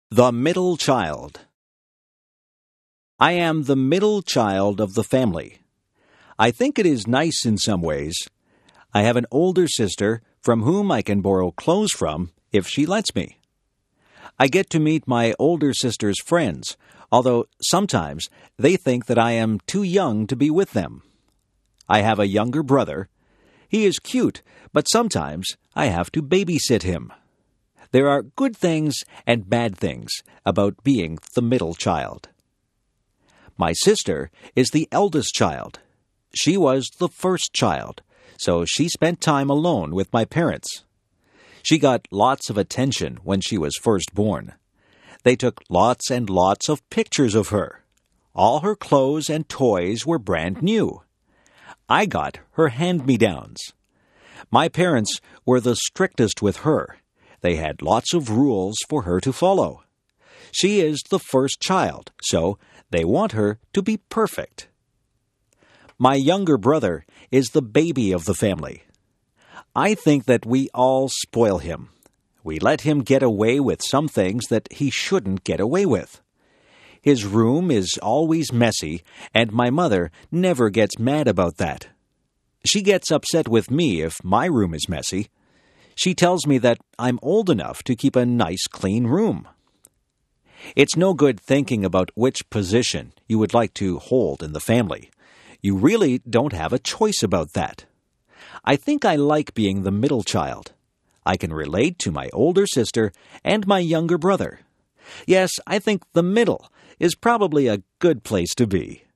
The middle child. I am the middle child of the family. I think it is nice in some ways. I have an older sister from whom I can borrow clothes from if she lets me. I get to meet my older sister's friends, although sometimes they think that I am too young to be with them. I have a younger brother. He is cute, but sometimes I have to babysit him. There are good things and bad things about being the middle child. My sister is the eldest child. She was the first child, so she spent time alone with my parents. She got lots of attention when she was first born. They took lots and lots of pictures of her. All her clothes and toys were brand new. I got her hand-me-downs. My parents were the strictest with her. They had lots of rules for her to follow. She is the first child, so they want her to be perfect. My younger brother is the baby of the family. I think that we all spoil him. We let him get away with some things that he shouldn't get away with. His room is always messy, and my mother never gets mad about that. She gets upset with me if my room is messy. She tells me that I'm old enough to keep a nice, clean room. It's no good thinking about which position you would like to hold in the family. You really don't have a choice about that. I think I like being the middle child. I can relate to my older sister and my younger brother. Yes, I think the middle is probably a good place to be.